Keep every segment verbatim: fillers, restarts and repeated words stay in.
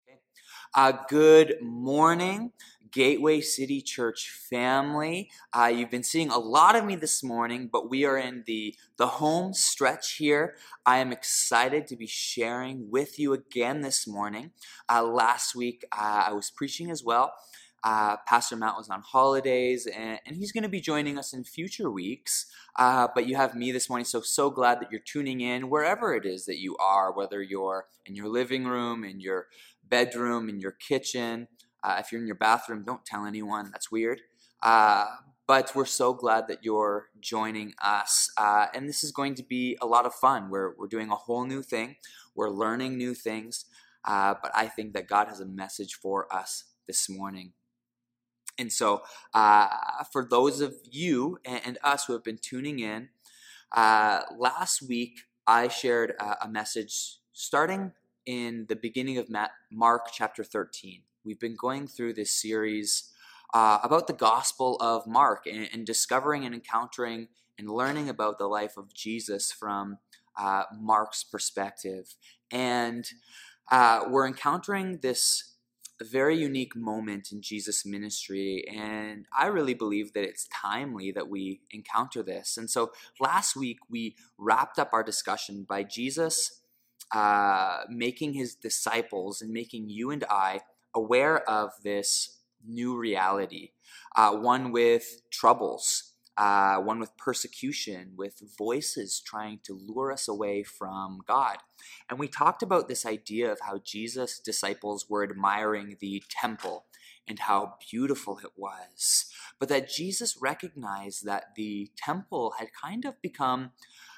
Uh, good morning, Gateway City Church family. Uh, you've been seeing a lot of me this morning, but we are in the, the home stretch here. I am excited to be sharing with you again this morning. Uh, last week, uh, I was preaching as well. Uh, Pastor Matt was on holidays, and, and he's going to be joining us in future weeks. Uh, but you have me this morning, so so glad that you're tuning in wherever it is that you are, whether you're in your living room, in your bedroom, in your kitchen. Uh, if you're in your bathroom, don't tell anyone. That's weird. Uh, but we're so glad that you're joining us. Uh, and this is going to be a lot of fun. We're, we're doing a whole new thing. We're learning new things. Uh, but I think that God has a message for us this morning. And so uh, for those of you and, and us who have been tuning in, uh, last week I shared a, a message starting in the beginning of Mark chapter thirteen. We've been going through this series uh, about the Gospel of Mark and, and discovering and encountering and learning about the life of Jesus from uh, Mark's perspective. And uh, we're encountering this very unique moment in Jesus' ministry, and I really believe that it's timely that we encounter this. And so last week we wrapped up our discussion by Jesus uh, making his disciples and making you and I aware of this new reality, uh, one with troubles, uh, one with persecution, with voices trying to lure us away from God. And we talked about this idea of how Jesus' disciples were admiring the temple and how beautiful it was, but that Jesus recognized that the temple had kind of become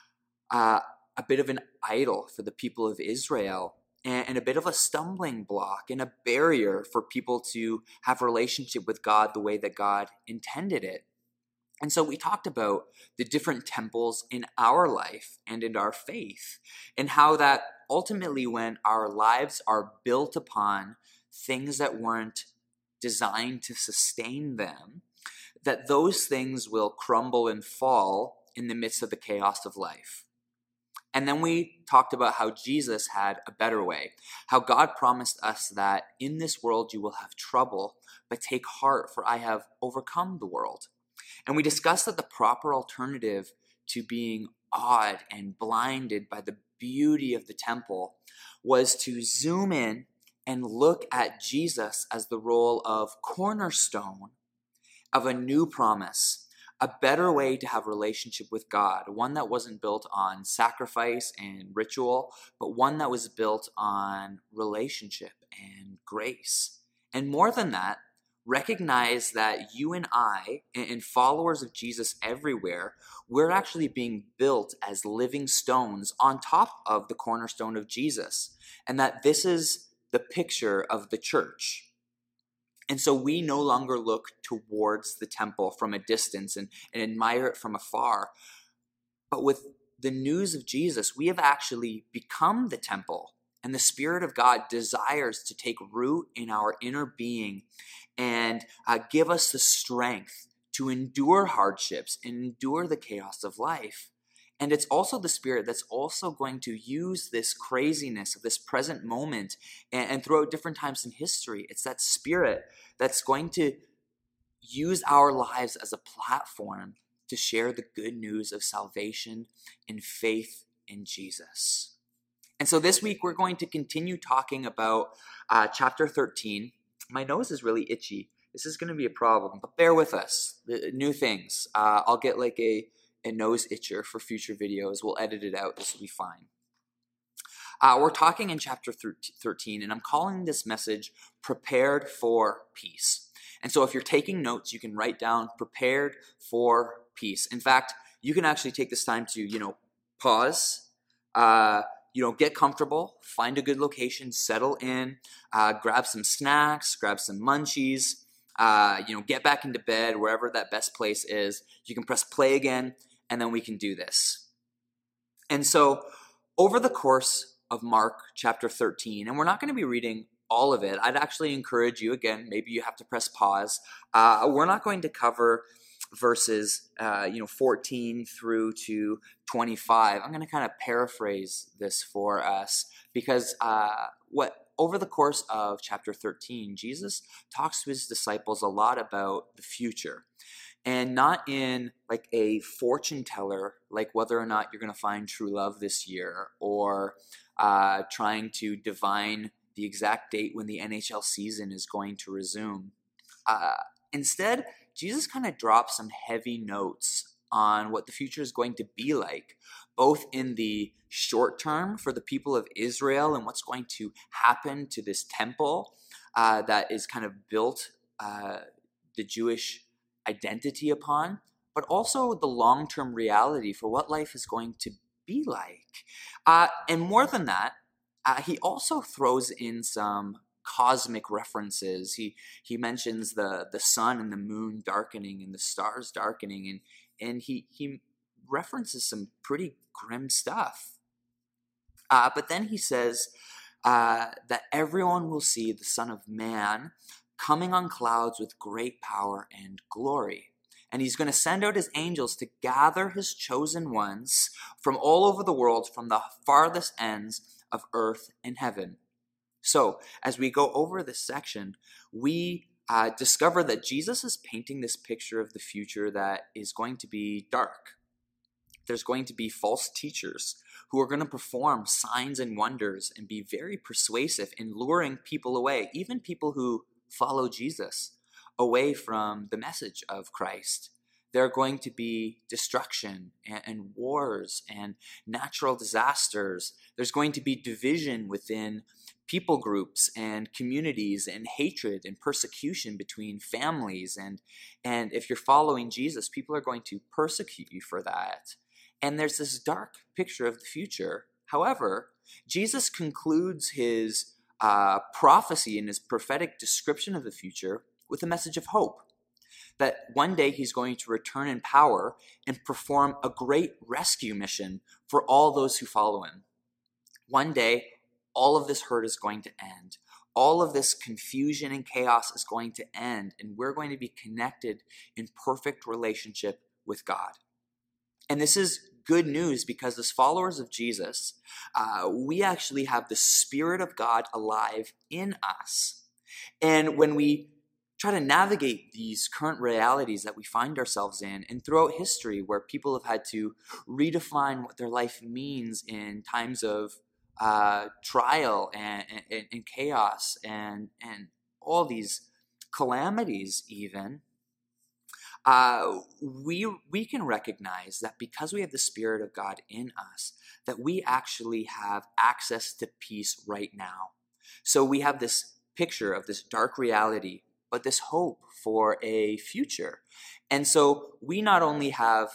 uh, a bit of an idol for the people of Israel, and, and a bit of a stumbling block and a barrier for people to have a relationship with God the way that God intended it. And so we talked about the different temples in our life and in our faith, and how that ultimately when our lives are built upon things that weren't designed to sustain them, that those things will crumble and fall in the midst of the chaos of life. And then we talked about how Jesus had a better way, how God promised us that in this world you will have trouble, but take heart, for I have overcome the world. And we discussed that the proper alternative to being awed and blinded by the beauty of the temple was to zoom in and look at Jesus as the role of cornerstone of a new promise, a better way to have a relationship with God, one that wasn't built on sacrifice and ritual, but one that was built on relationship and grace. And more than that, recognize that you and I, and followers of Jesus everywhere, we're actually being built as living stones on top of the cornerstone of Jesus, and that this is the picture of the church. And so we no longer look towards the temple from a distance and, and admire it from afar. But with the news of Jesus, we have actually become the temple. And the Spirit of God desires to take root in our inner being and uh, give us the strength to endure hardships and endure the chaos of life. And it's also the Spirit that's also going to use this craziness of this present moment and, and throughout different times in history. It's that Spirit that's going to use our lives as a platform to share the good news of salvation and faith in Jesus. And so this week we're going to continue talking about uh, chapter thirteen. My nose is really itchy. This is going to be a problem, but bear with us. The new things. Uh, I'll get like a a nose itcher for future videos. We'll edit it out. This will be fine. Uh, we're talking in chapter thirteen, and I'm calling this message Prepared for Peace. And so if you're taking notes, you can write down Prepared for Peace. In fact, you can actually take this time to, you know, pause, uh, you know, get comfortable, find a good location, settle in, uh, grab some snacks, grab some munchies, uh, you know, get back into bed, wherever that best place is. You can press play again, and then we can do this. And so over the course of Mark chapter thirteen, and we're not going to be reading all of it. I'd actually encourage you, again, maybe you have to press pause. Uh, we're not going to cover verses uh, you know, fourteen through to twenty-five. I'm going to kind of paraphrase this for us because uh, what over the course of chapter thirteen, Jesus talks to his disciples a lot about the future. And not in like a fortune teller, like whether or not you're going to find true love this year, or uh, trying to divine the exact date when the N H L season is going to resume. Uh, instead, Jesus kind of drops some heavy notes on what the future is going to be like, both in the short term for the people of Israel and what's going to happen to this temple uh, that is kind of built uh, the Jewish identity upon, but also the long-term reality for what life is going to be like. Uh, and more than that, uh, he also throws in some cosmic references. He he mentions the the sun and the moon darkening and the stars darkening, and and he he references some pretty grim stuff. Uh, but then he says uh, that everyone will see the Son of Man coming on clouds with great power and glory. And he's going to send out his angels to gather his chosen ones from all over the world, from the farthest ends of earth and heaven. So, as we go over this section, we uh, discover that Jesus is painting this picture of the future that is going to be dark. There's going to be false teachers who are going to perform signs and wonders and be very persuasive in luring people away, even people who follow Jesus, away from the message of Christ. There are going to be destruction and, and wars and natural disasters. There's going to be division within people groups and communities, and hatred and persecution between families. And, and if you're following Jesus, people are going to persecute you for that. And there's this dark picture of the future. However, Jesus concludes his Uh, prophecy and his prophetic description of the future with a message of hope, that one day he's going to return in power and perform a great rescue mission for all those who follow him. One day, all of this hurt is going to end. All of this confusion and chaos is going to end, and we're going to be connected in perfect relationship with God. And this is good news because as followers of Jesus, uh, we actually have the Spirit of God alive in us. And when we try to navigate these current realities that we find ourselves in, and throughout history where people have had to redefine what their life means in times of uh, trial and, and, and chaos and, and all these calamities even, Uh, we we can recognize that because we have the Spirit of God in us, that we actually have access to peace right now. So we have this picture of this dark reality, but this hope for a future. And so we not only have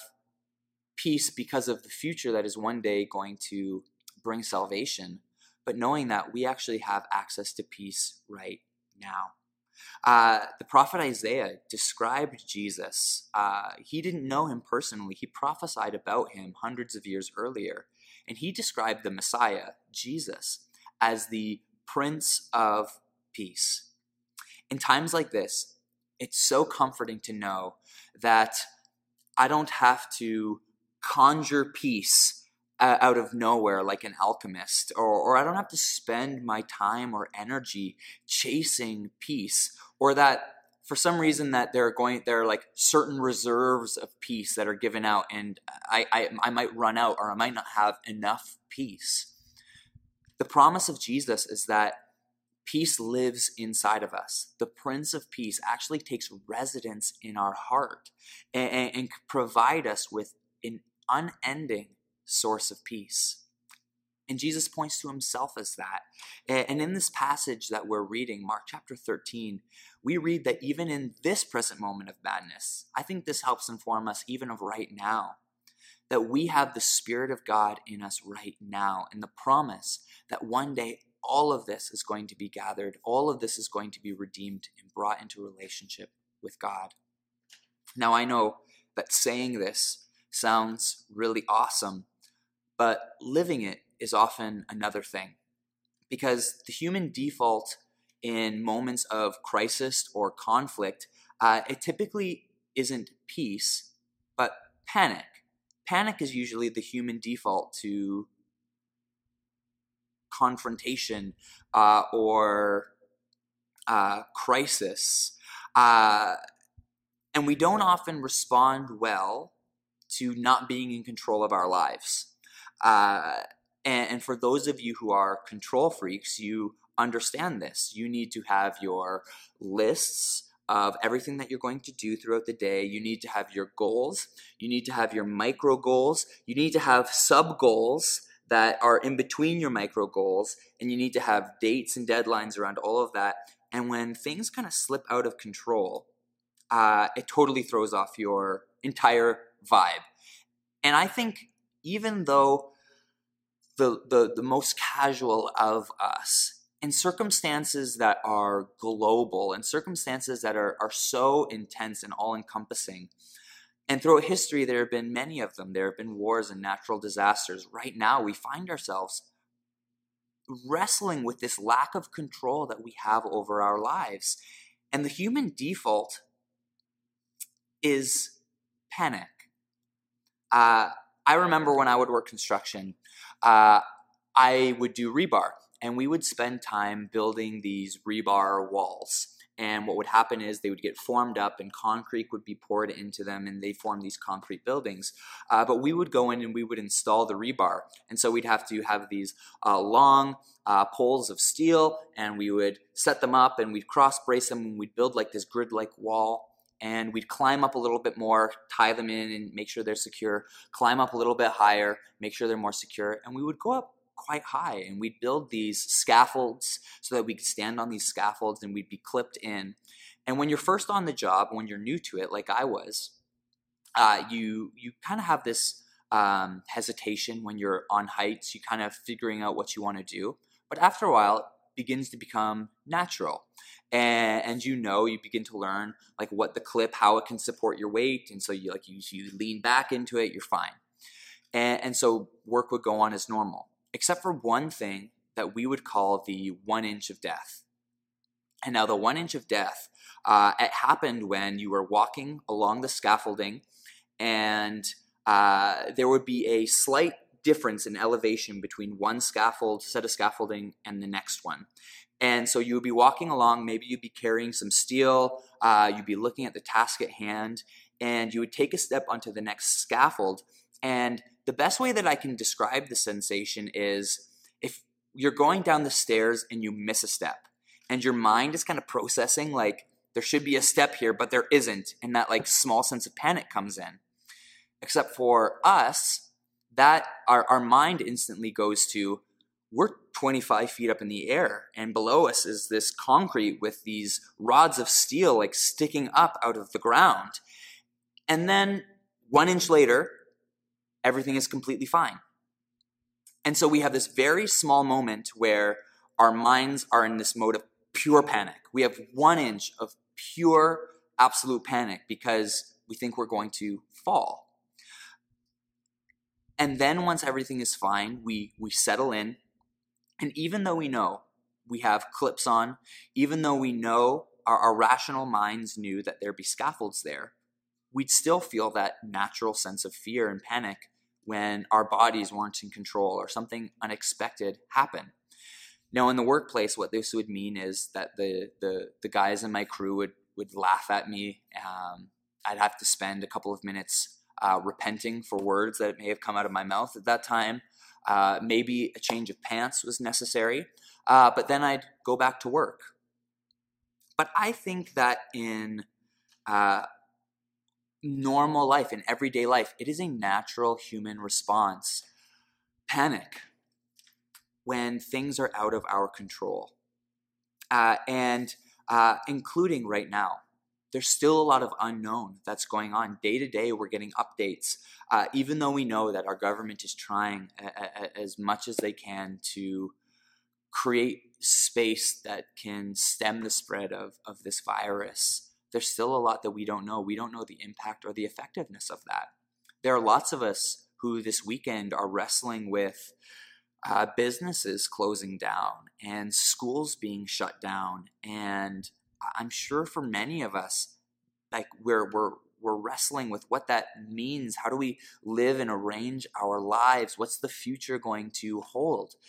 peace because of the future that is one day going to bring salvation, but knowing that we actually have access to peace right now. Uh, the prophet Isaiah described Jesus. Uh, he didn't know him personally. He prophesied about him hundreds of years earlier. And he described the Messiah, Jesus, as the Prince of Peace. In times like this, it's so comforting to know that I don't have to conjure peace uh, out of nowhere like an alchemist, or, or I don't have to spend my time or energy chasing peace, or that for some reason that there are going there are like certain reserves of peace that are given out, and I, I I might run out, or I might not have enough peace. The promise of Jesus is that peace lives inside of us. The Prince of Peace actually takes residence in our heart and, and, and can provide us with an unending source of peace. And Jesus points to himself as that. And in this passage that we're reading, Mark chapter thirteen, we read that even in this present moment of madness, I think this helps inform us even of right now, that we have the Spirit of God in us right now, and the promise that one day all of this is going to be gathered, all of this is going to be redeemed and brought into relationship with God. Now, I know that saying this sounds really awesome, but living it is often another thing, because the human default in moments of crisis or conflict, uh, it typically isn't peace, but panic. Panic is usually the human default to confrontation uh, or uh, crisis. Uh, and we don't often respond well to not being in control of our lives. Uh, and, and for those of you who are control freaks, you understand this. You need to have your lists of everything that you're going to do throughout the day. You need to have your goals. You need to have your micro goals. You need to have sub goals that are in between your micro goals. And you need to have dates and deadlines around all of that. And when things kind of slip out of control, uh, it totally throws off your entire vibe. And I think even though the, the, the most casual of us, in circumstances that are global, and circumstances that are, are so intense and all-encompassing, and throughout history there have been many of them, there have been wars and natural disasters. Right now we find ourselves wrestling with this lack of control that we have over our lives. And the human default is panic. Uh, I remember when I would work construction, uh, I would do rebar, and we would spend time building these rebar walls. And what would happen is they would get formed up and concrete would be poured into them, and they form these concrete buildings. Uh, but we would go in and we would install the rebar. And so we'd have to have these uh, long uh, poles of steel, and we would set them up and we'd cross brace them, and we'd build like this grid-like wall. And we'd climb up a little bit more, tie them in and make sure they're secure, climb up a little bit higher, make sure they're more secure. And we would go up quite high, and we'd build these scaffolds so that we could stand on these scaffolds and we'd be clipped in. And when you're first on the job, when you're new to it, like I was, uh, you you kind of have this um, hesitation when you're on heights. You kind of figuring out what you want to do. But after a while, it begins to become natural. And, and you know, you begin to learn like what the clip, how it can support your weight. And so you like you, you lean back into it, you're fine. And, and so work would go on as normal, except for one thing that we would call the one inch of death. And now the one inch of death, uh, it happened when you were walking along the scaffolding, and uh, there would be a slight difference in elevation between one scaffold, set of scaffolding, and the next one. And so you would be walking along, maybe you'd be carrying some steel, uh, you'd be looking at the task at hand, and you would take a step onto the next scaffold. And the best way that I can describe the sensation is if you're going down the stairs and you miss a step, and your mind is kind of processing like there should be a step here, but there isn't, and that like small sense of panic comes in. Except for us, that our, our mind instantly goes to, we're twenty-five feet up in the air, and below us is this concrete with these rods of steel like sticking up out of the ground. And then one inch later, everything is completely fine. And so we have this very small moment where our minds are in this mode of pure panic. We have one inch of pure, absolute panic because we think we're going to fall. And then once everything is fine, we, we settle in. And even though we know we have clips on, even though we know our, our rational minds knew that there'd be scaffolds there, we'd still feel that natural sense of fear and panic when our bodies weren't in control or something unexpected happened. Now, in the workplace, what this would mean is that the the, the guys in my crew would, would laugh at me. Um, I'd have to spend a couple of minutes uh, repenting for words that may have come out of my mouth at that time. Uh, maybe a change of pants was necessary, uh, but then I'd go back to work. But I think that in uh, normal life, in everyday life, it is a natural human response. Panic when things are out of our control. Uh, and uh, including right now, there's still a lot of unknown that's going on. Day to day, we're getting updates. Uh, even though we know that our government is trying a, a, as much as they can to create space that can stem the spread of, of this virus, there's still a lot that we don't know. We don't know the impact or the effectiveness of that. There are lots of us who this weekend are wrestling with uh, businesses closing down and schools being shut down. And I'm sure for many of us, like we're we're we're wrestling with what that means. How do we live and arrange our lives? What's the future going to hold?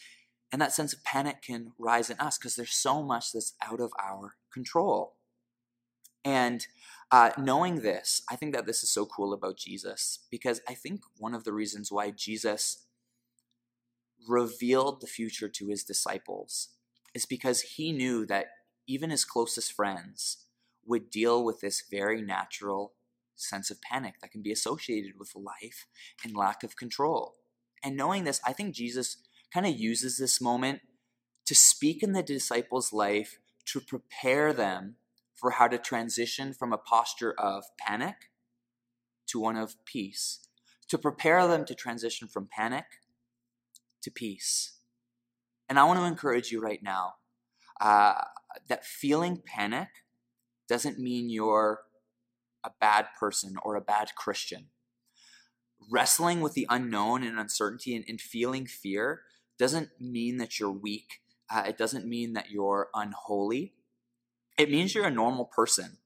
And that sense of panic can rise in us because there's so much that's out of our control. And uh, knowing this, I think that this is so cool about Jesus, because I think one of the reasons why Jesus revealed the future to his disciples is because he knew that even his closest friends would deal with this very natural sense of panic that can be associated with life and lack of control. And knowing this, I think Jesus kind of uses this moment to speak in the disciples' life to prepare them for how to transition from a posture of panic to one of peace, to prepare them to transition from panic to peace. And I want to encourage you right now uh, that feeling panic doesn't mean you're a bad person or a bad Christian. Wrestling with the unknown and uncertainty and, and feeling fear doesn't mean that you're weak. Uh, it doesn't mean that you're unholy. It means you're a normal person.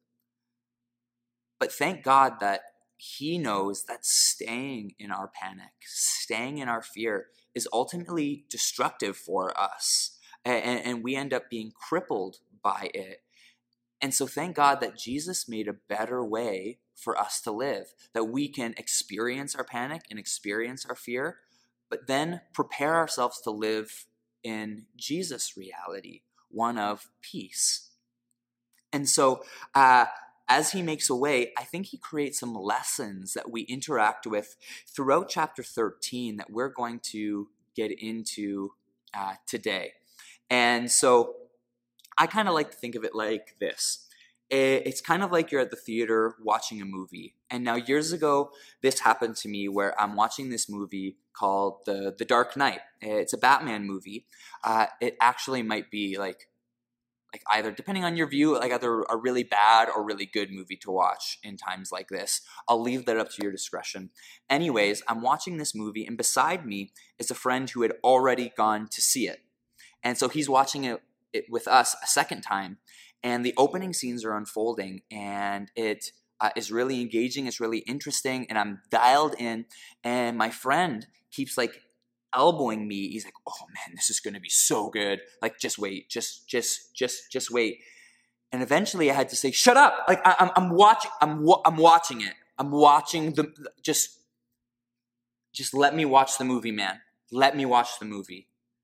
But thank God that he knows that staying in our panic, staying in our fear is ultimately destructive for us. And, and we end up being crippled by it. And so thank God that Jesus made a better way for us to live, that we can experience our panic and experience our fear, but then prepare ourselves to live in Jesus' reality, one of peace. And so uh, as he makes a way, I think he creates some lessons that we interact with throughout chapter thirteen that we're going to get into uh, today. And so I kind of like to think of it like this. It's kind of like you're at the theater watching a movie. And now years ago, this happened to me where I'm watching this movie called The, the Dark Knight. It's a Batman movie. Uh, it actually might be like, like either, depending on your view, like either a really bad or really good movie to watch in times like this. I'll leave that up to your discretion. Anyways, I'm watching this movie, and beside me is a friend who had already gone to see it. And so he's watching it, it with us a second time. And the opening scenes are unfolding, and it uh, is really engaging. It's really interesting, and I'm dialed in. And my friend keeps like elbowing me. He's like, "Oh man, this is going to be so good. Like, just wait, just, just, just, just wait." And eventually, I had to say, "Shut up! Like, I, I'm, I'm watching. I'm, wa- I'm watching it. I'm watching the. Just, just let me watch the movie, man. Let me watch the movie."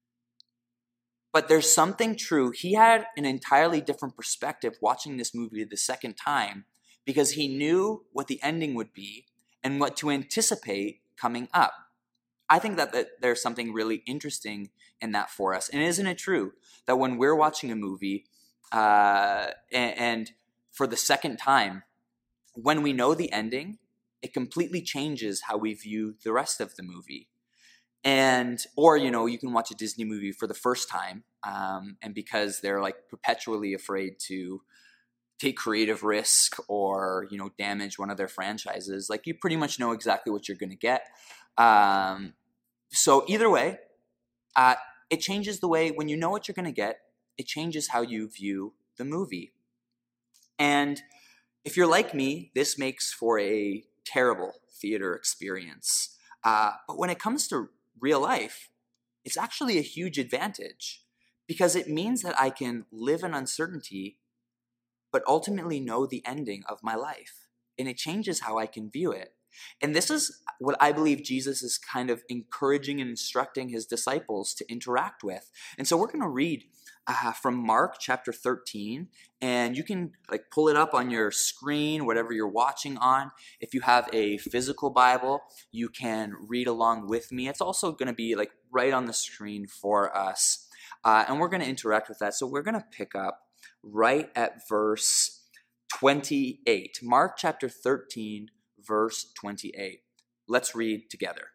But there's something true. He had an entirely different perspective watching this movie the second time because he knew what the ending would be and what to anticipate coming up. I think that, that there's something really interesting in that for us. And isn't it true that when we're watching a movie uh, and, and for the second time, when we know the ending, it completely changes how we view the rest of the movie? And, or, you know, you can watch a Disney movie for the first time, um, and because they're like perpetually afraid to take creative risk or, you know, damage one of their franchises, like you pretty much know exactly what you're going to get. Um, so either way, uh, it changes the way, when you know what you're going to get, it changes how you view the movie. And if you're like me, this makes for a terrible theater experience. Uh, but when it comes to real life, it's actually a huge advantage because it means that I can live in uncertainty, but ultimately know the ending of my life. And it changes how I can view it. And this is what I believe Jesus is kind of encouraging and instructing his disciples to interact with. And so we're going to read uh, from Mark chapter thirteen, and you can like pull it up on your screen, whatever you're watching on. If you have a physical Bible, you can read along with me. It's also going to be like right on the screen for us. Uh, and we're going to interact with that. So we're going to pick up right at verse twenty-eight. Mark chapter thirteen, verse twenty-eight. Let's read together.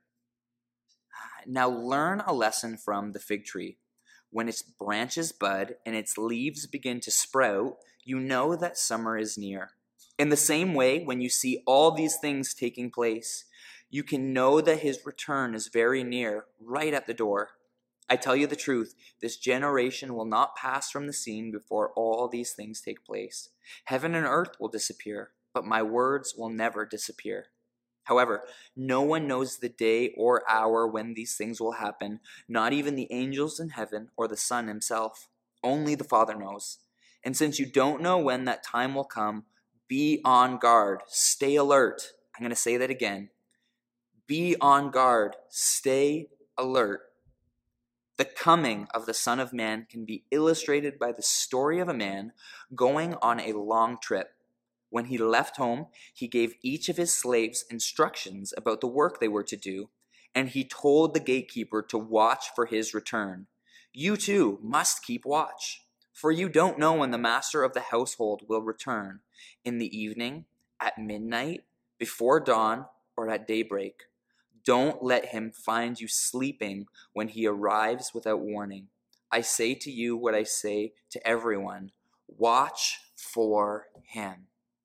"Now learn a lesson from the fig tree. When its branches bud and its leaves begin to sprout, you know that summer is near. In the same way, when you see all these things taking place, you can know that his return is very near, right at the door. I tell you the truth, this generation will not pass from the scene before all these things take place. Heaven and earth will disappear, but my words will never disappear. However, no one knows the day or hour when these things will happen, not even the angels in heaven or the Son himself. Only the Father knows. And since you don't know when that time will come, be on guard. Stay alert. I'm going to say that again. Be on guard. Stay alert. The coming of the Son of Man can be illustrated by the story of a man going on a long trip. When he left home, he gave each of his slaves instructions about the work they were to do, and he told the gatekeeper to watch for his return. You too must keep watch, for you don't know when the master of the household will return, in the evening, at midnight, before dawn, or at daybreak. Don't let him find you sleeping when he arrives without warning. I say to you what I say to everyone, watch for him.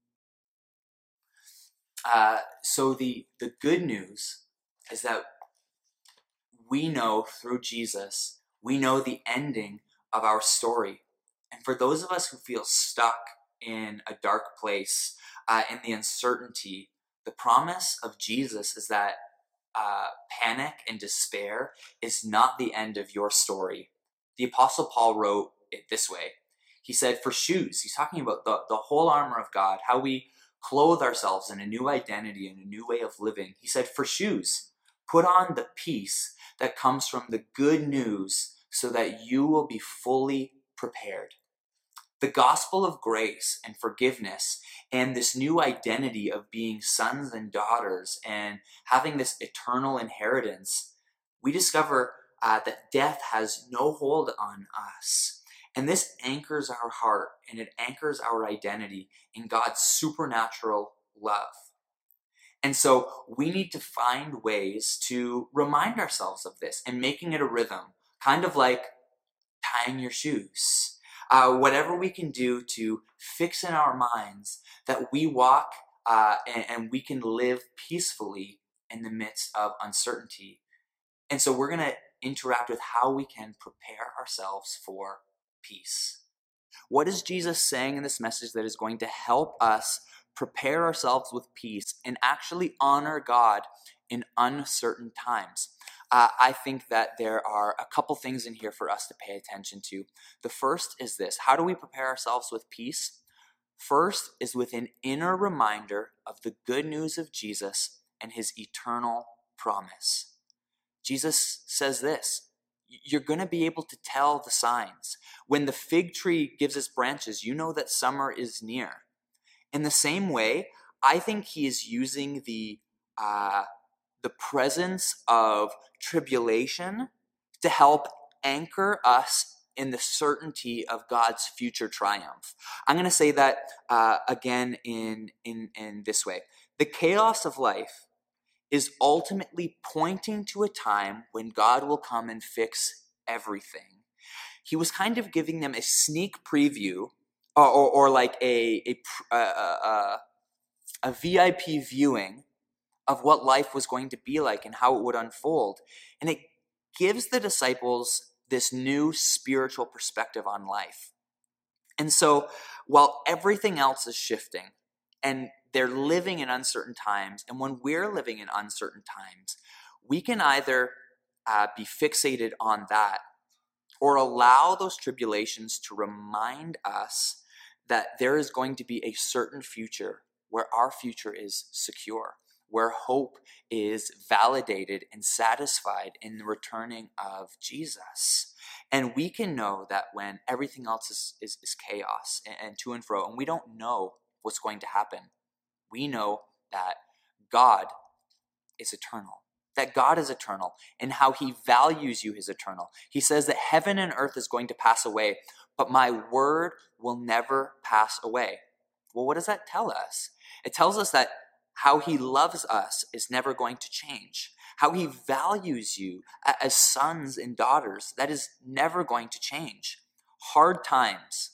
Uh, so the, the good news is that we know through Jesus, we know the ending of our story. And for those of us who feel stuck in a dark place, uh, in the uncertainty, the promise of Jesus is that uh, panic and despair is not the end of your story. The Apostle Paul wrote it this way. He said, for shoes, he's talking about the, the whole armor of God, how we clothe ourselves in a new identity and a new way of living. He said, for shoes, put on the peace that comes from the good news so that you will be fully prepared. The gospel of grace and forgiveness and this new identity of being sons and daughters and having this eternal inheritance, we discover uh, that death has no hold on us. And this anchors our heart and it anchors our identity in God's supernatural love. And so we need to find ways to remind ourselves of this and making it a rhythm, kind of like tying your shoes. Uh, whatever we can do to fix in our minds that we walk uh, and, and we can live peacefully in the midst of uncertainty. And so we're going to interact with how we can prepare ourselves for peace. What is Jesus saying in this message that is going to help us prepare ourselves with peace and actually honor God in uncertain times? Uh, I think that there are a couple things in here for us to pay attention to. The first is this. How do we prepare ourselves with peace? First is with an inner reminder of the good news of Jesus and his eternal promise. Jesus says this. You're going to be able to tell the signs. When the fig tree gives its branches, you know that summer is near. In the same way, I think he is using the uh, the presence of tribulation to help anchor us in the certainty of God's future triumph. I'm going to say that uh, again in, in, in this way. The chaos of life is ultimately pointing to a time when God will come and fix everything. He was kind of giving them a sneak preview or, or, or like a, a, a, a, a V I P viewing of what life was going to be like and how it would unfold. And it gives the disciples this new spiritual perspective on life. And so while everything else is shifting and they're living in uncertain times, and when we're living in uncertain times, we can either uh, be fixated on that or allow those tribulations to remind us that there is going to be a certain future where our future is secure, where hope is validated and satisfied in the returning of Jesus. And we can know that when everything else is, is, is chaos and, and to and fro, and we don't know what's going to happen, we know that God is eternal, that God is eternal, and how he values you is eternal. He says that heaven and earth is going to pass away, but my word will never pass away. Well, what does that tell us? It tells us that how he loves us is never going to change. How he values you as sons and daughters, that is never going to change. Hard times,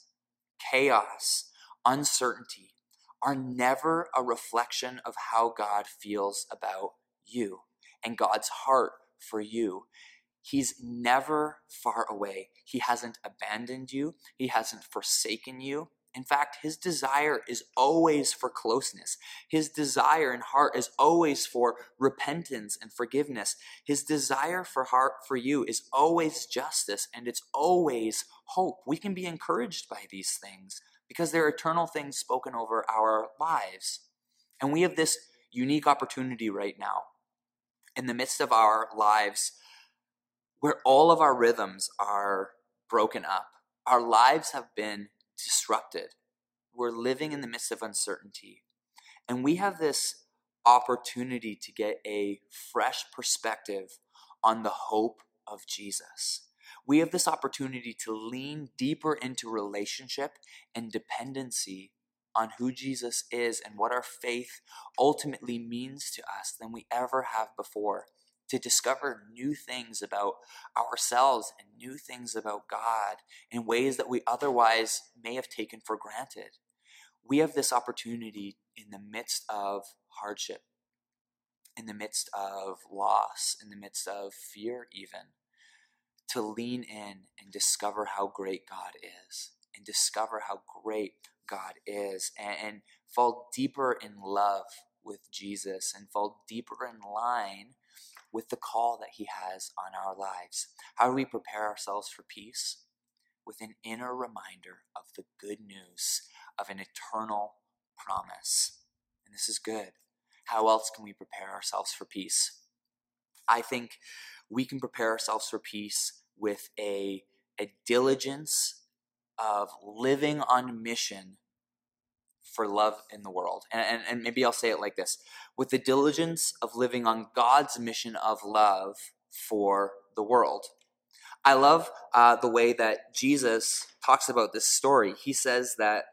chaos, uncertainty are never a reflection of how God feels about you and God's heart for you. He's never far away. He hasn't abandoned you. He hasn't forsaken you. In fact, his desire is always for closeness. His desire and heart is always for repentance and forgiveness. His desire for heart for you is always justice, and it's always hope. We can be encouraged by these things because they're eternal things spoken over our lives. And we have this unique opportunity right now in the midst of our lives where all of our rhythms are broken up. Our lives have been disrupted. We're living in the midst of uncertainty. And we have this opportunity to get a fresh perspective on the hope of Jesus. We have this opportunity to lean deeper into relationship and dependency on who Jesus is and what our faith ultimately means to us than we ever have before. To discover new things about ourselves and new things about God in ways that we otherwise may have taken for granted. We have this opportunity in the midst of hardship, in the midst of loss, in the midst of fear even, to lean in and discover how great God is, and discover how great God is, and, and fall deeper in love with Jesus, and fall deeper in line with the call that he has on our lives. How do we prepare ourselves for peace? With an inner reminder of the good news of an eternal promise. And this is good. How else can we prepare ourselves for peace? I think we can prepare ourselves for peace with a, a diligence of living on mission for love in the world. And, and, and maybe I'll say it like this: with the diligence of living on God's mission of love for the world. I love uh, the way that Jesus talks about this story. He says that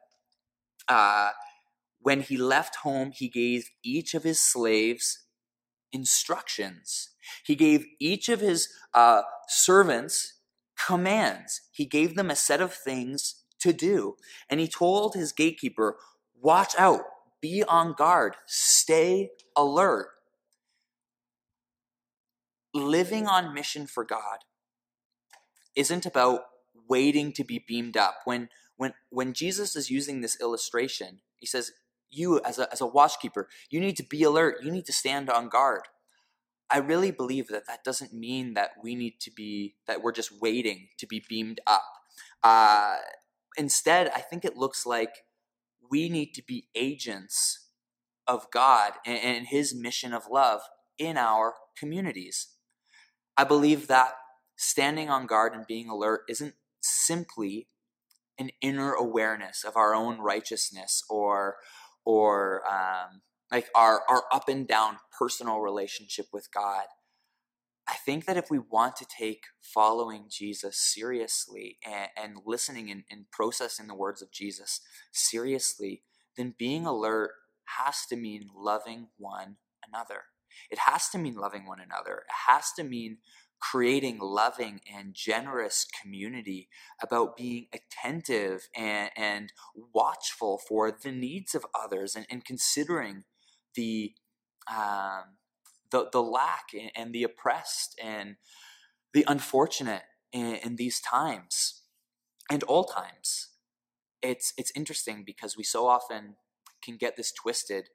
uh, when he left home, he gave each of his slaves instructions. He gave each of his uh, servants commands. He gave them a set of things to do. And he told his gatekeeper, watch out, be on guard, stay alert. Living on mission for God isn't about waiting to be beamed up. When when when Jesus is using this illustration, he says, you as a as a watchkeeper, you need to be alert, you need to stand on guard. I really believe that that doesn't mean that we need to be, that we're just waiting to be beamed up. Uh, instead, I think it looks like we need to be agents of God and, and his mission of love in our communities. I believe that standing on guard and being alert isn't simply an inner awareness of our own righteousness or or um, like our, our up and down personal relationship with God. I think that if we want to take following Jesus seriously and, and listening and, and processing the words of Jesus seriously, then being alert has to mean loving one another. It has to mean loving one another. It has to mean creating loving and generous community, about being attentive and, and watchful for the needs of others, and, and considering the um, the the lack and the oppressed and the unfortunate in, in these times and all times. It's it's interesting because we so often can get this twisted.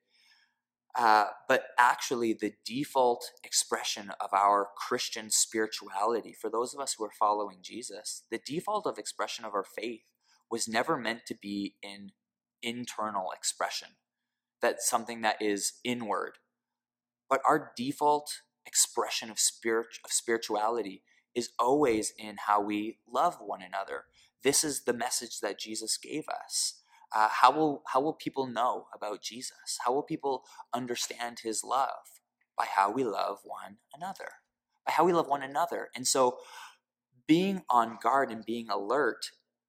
Uh, but actually, the default expression of our Christian spirituality, for those of us who are following Jesus, the default of expression of our faith was never meant to be in internal expression. That's something that is inward. But our default expression of spirit of spirituality is always in how we love one another. This is the message that Jesus gave us. Uh, how will how will people know about Jesus? How will people understand his love? By how we love one another. By how we love one another. And so being on guard and being alert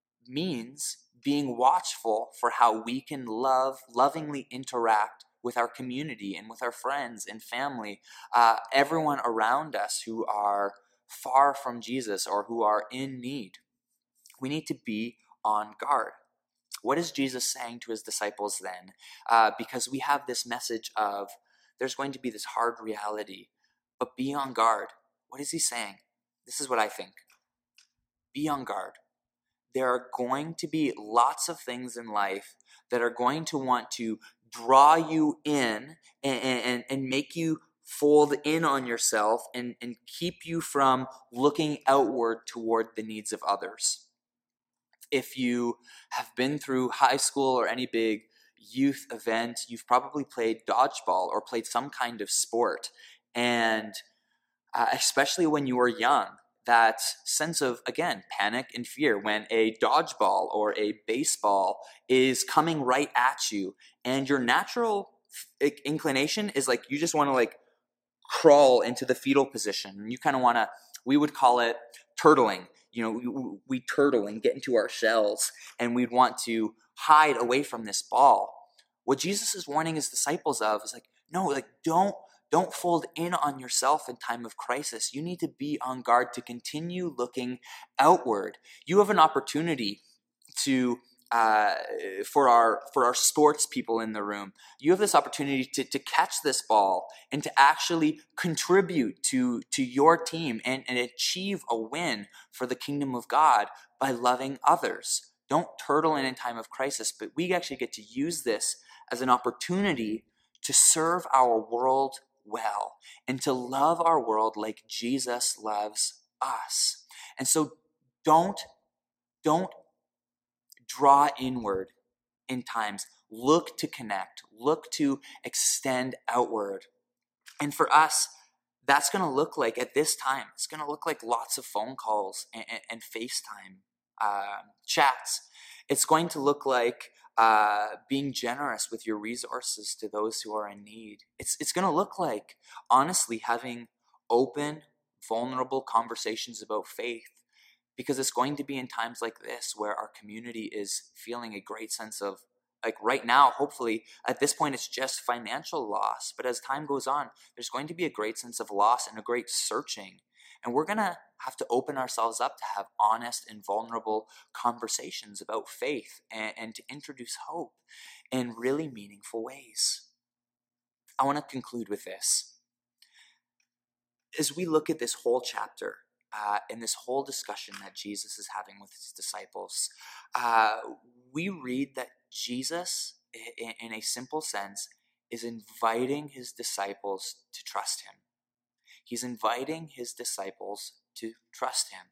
means being watchful for how we can love, lovingly interact with our community and with our friends and family, uh, everyone around us who are far from Jesus or who are in need. We need to be on guard. What is Jesus saying to his disciples then? Uh, because we have this message of there's going to be this hard reality, but be on guard. What is he saying? This is what I think. Be on guard. there are going to be lots of things in life that are going to want to draw you in and, and, and make you fold in on yourself and, and keep you from looking outward toward the needs of others. If you have been through high school or any big youth event, you've probably played dodgeball or played some kind of sport. And uh, especially when you were young, that sense of, again, panic and fear when a dodgeball or a baseball is coming right at you, and your natural inclination is like, you just want to like crawl into the fetal position. You kind of want to, we would call it turtling. You know, we, we turtle and get into our shells, and we'd want to hide away from this ball. What Jesus is warning his disciples of is like, no, like don't don't fold in on yourself in time of crisis. You need to be on guard to continue looking outward. You have an opportunity to uh, for our for our sports people in the room. You have this opportunity to, to catch this ball and to actually contribute to, to your team and, and achieve a win for the kingdom of God by loving others. Don't turtle in in time of crisis, but we actually get to use this as an opportunity to serve our world well and to love our world like Jesus loves us. And so don't, don't draw inward in times. Look to connect. Look to extend outward. And for us, that's going to look like, at this time, it's going to look like lots of phone calls and, and, and FaceTime uh, chats. It's going to look like uh, being generous with your resources to those who are in need. It's, it's going to look like, honestly, having open, vulnerable conversations about faith, because it's going to be in times like this where our community is feeling a great sense of, like right now, hopefully, at this point, it's just financial loss. But as time goes on, there's going to be a great sense of loss and a great searching. And we're going to have to open ourselves up to have honest and vulnerable conversations about faith and, and to introduce hope in really meaningful ways. I want to conclude with this. As we look at this whole chapter, Uh, in this whole discussion that Jesus is having with his disciples, uh, we read that Jesus, in, in a simple sense, is inviting his disciples to trust him. He's inviting his disciples to trust him.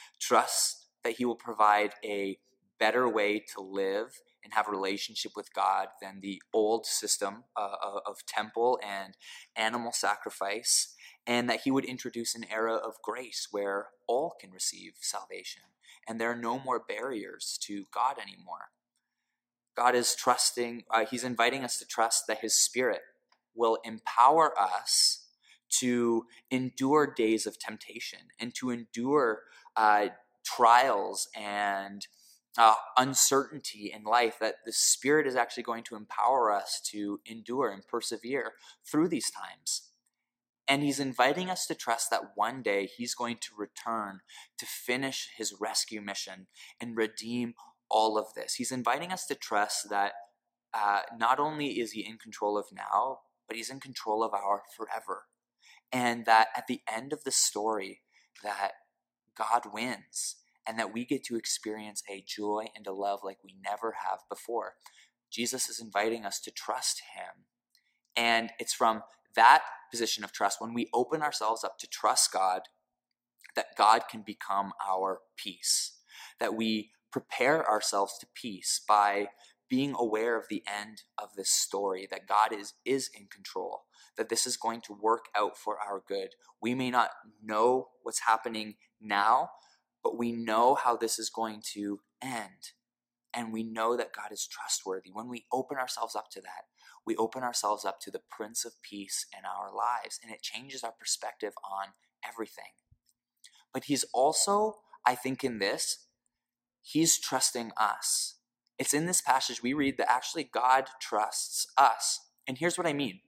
Trust that he will provide a better way to live and have a relationship with God than the old system uh, of temple and animal sacrifice, and that he would introduce an era of grace where all can receive salvation, and there are no more barriers to God anymore. God is trusting, uh, he's inviting us to trust that his Spirit will empower us to endure days of temptation and to endure uh, trials and uh, uncertainty in life, that the Spirit is actually going to empower us to endure and persevere through these times. And he's inviting us to trust that one day he's going to return to finish his rescue mission and redeem all of this. He's inviting us to trust that uh, not only is he in control of now, but he's in control of our forever. And that at the end of the story, that God wins and that we get to experience a joy and a love like we never have before. Jesus is inviting us to trust him. And it's from that position of trust, when we open ourselves up to trust God, that God can become our peace, that we prepare ourselves to peace by being aware of the end of this story, that God is, is in control, that this is going to work out for our good. We may not know what's happening now, but we know how this is going to end. And we know that God is trustworthy. When we open ourselves up to that, we open ourselves up to the Prince of Peace in our lives, and it changes our perspective on everything. But he's also, I think in this, he's trusting us. It's in this passage we read that actually God trusts us. And here's what I mean.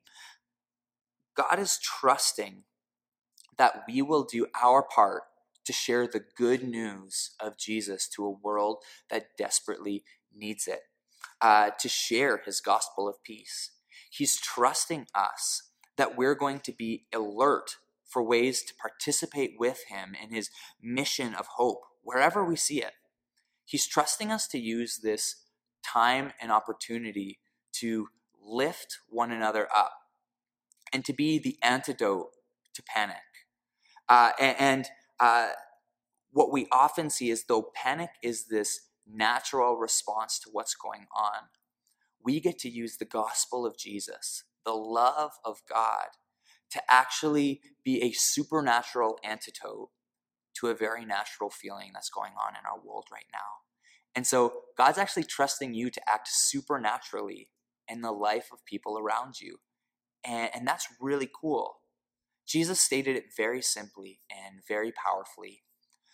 God is trusting that we will do our part to share the good news of Jesus to a world that desperately needs it, uh, to share his gospel of peace. He's trusting us that we're going to be alert for ways to participate with him in his mission of hope, wherever we see it. He's trusting us to use this time and opportunity to lift one another up and to be the antidote to panic. Uh, and and uh, what we often see is, though panic is this natural response to what's going on, we get to use the gospel of Jesus, the love of God, to actually be a supernatural antidote to a very natural feeling that's going on in our world right now. And so God's actually trusting you to act supernaturally in the life of people around you. And, and that's really cool. Jesus stated it very simply and very powerfully.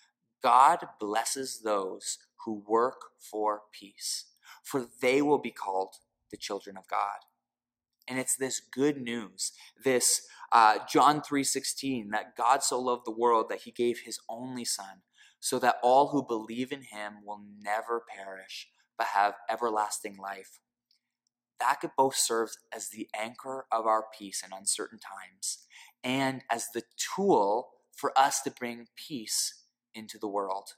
God blesses those who work for peace, for they will be called the children of God. And it's this good news, this uh, John three sixteen, that God so loved the world that he gave his only son, so that all who believe in him will never perish, but have everlasting life. That both serves as the anchor of our peace in uncertain times and as the tool for us to bring peace into the world.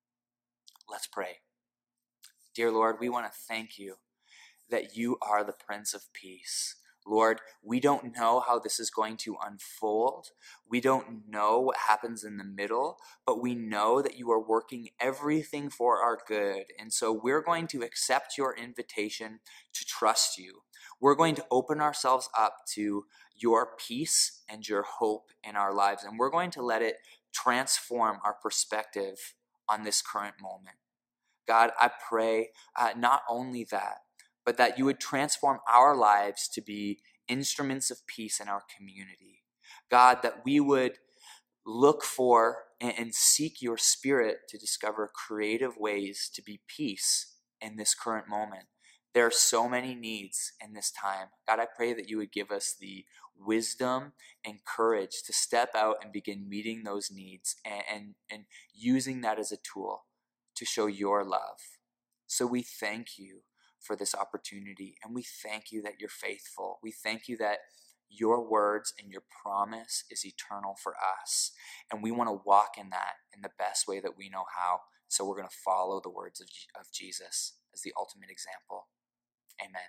Let's pray. Dear Lord, we want to thank you that you are the Prince of Peace. Lord, we don't know how this is going to unfold. We don't know what happens in the middle, but we know that you are working everything for our good. And so we're going to accept your invitation to trust you. We're going to open ourselves up to your peace and your hope in our lives, and we're going to let it transform our perspective on this current moment. God, I pray uh, not only that, but that you would transform our lives to be instruments of peace in our community. God, that we would look for and seek your Spirit to discover creative ways to be peace in this current moment. There are so many needs in this time. God, I pray that you would give us the wisdom and courage to step out and begin meeting those needs and, and, and using that as a tool to show your love. So we thank you for this opportunity, and we thank you that you're faithful. We thank you that your words and your promise is eternal for us, and we want to walk in that in the best way that we know how. So we're going to follow the words of, of Jesus as the ultimate example. Amen.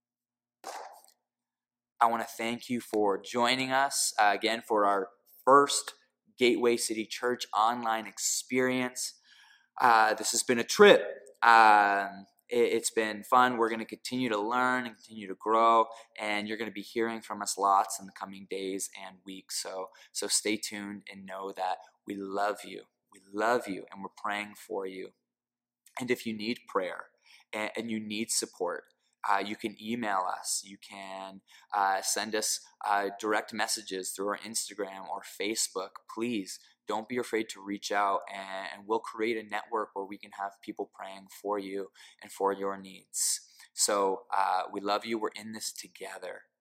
I want to thank you for joining us uh, again for our first Gateway City Church online experience. Uh, this has been a trip. Um, it, it's been fun. We're going to continue to learn and continue to grow, and you're going to be hearing from us lots in the coming days and weeks. So, so stay tuned and know that we love you. We love you, and we're praying for you. And if you need prayer and, and you need support, Uh, you can email us. You can uh, send us uh, direct messages through our Instagram or Facebook. Please don't be afraid to reach out, and, and we'll create a network where we can have people praying for you and for your needs. So uh, we love you. We're in this together.